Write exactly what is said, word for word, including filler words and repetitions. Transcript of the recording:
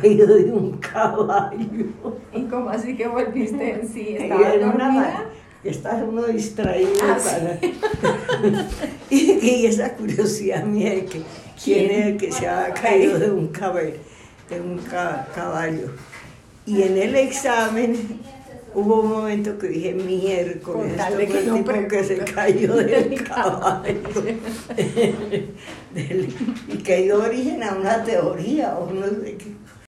caído de un caballo. ¿Y cómo así que volviste en sí? Y ¿Estabas era una ma- dormida? Está uno distraído Ah, para... y, y esa curiosidad mía de que quién es el que se ha caído de un caballo, de un ca- caballo. Y en el examen hubo un momento que dije miércoles, esto Contarle fue que el no tipo que se pregunto. cayó del Del caballo. Del- y que dio origen a una teoría o no sé qué.